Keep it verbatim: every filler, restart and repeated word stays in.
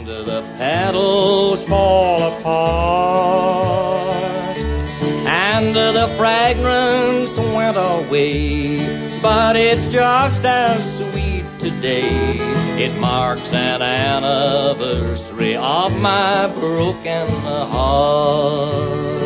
and the petals fall apart, and the fragrance went away, but it's just as sweet today. It marks an anniversary of my broken heart.